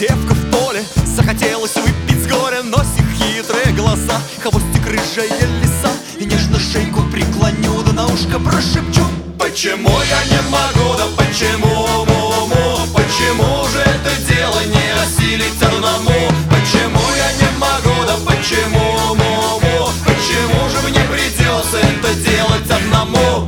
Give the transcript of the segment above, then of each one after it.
девка в поле, захотелось выпить с горя, носик хитрые глаза, хвостик рыжая лиса. И нежно шейку преклоню, да на ушко прошепчу: почему я не могу, да почему, почему же это дело не осилить одному? Почему я не могу, да почему, почему же мне придется это делать одному?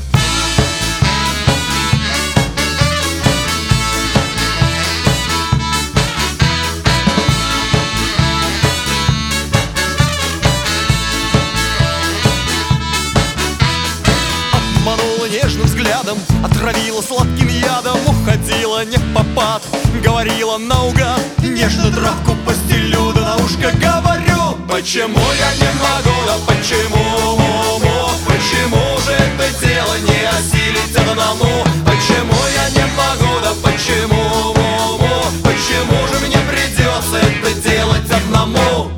Обманула нежным взглядом, отравила сладким ядом, уходила не в попад, говорила наугад. Нежно травку постелю, да на ушко говорю: почему я не могу, да почему, почему же это дело не осилить одному? Почему я не могу, да почему, почему же мне придется это делать одному?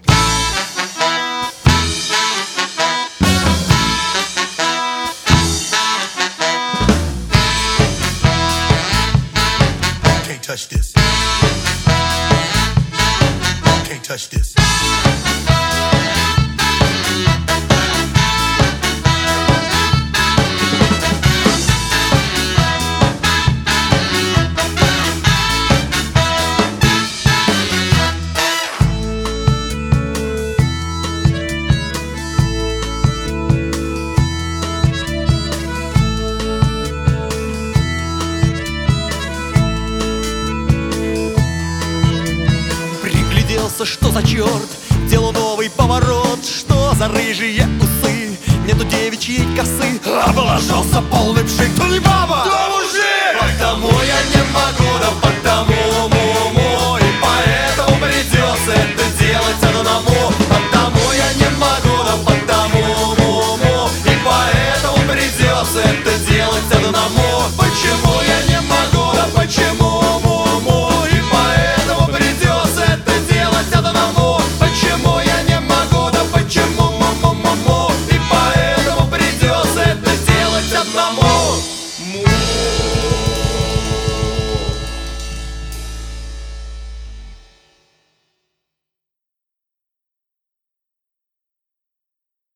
Can't touch this. Can't touch this. Что за черт? Делу новый поворот. Что за рыжие усы? Нету девичьей косы. Облажался полный пшик. То не баба, то мужик.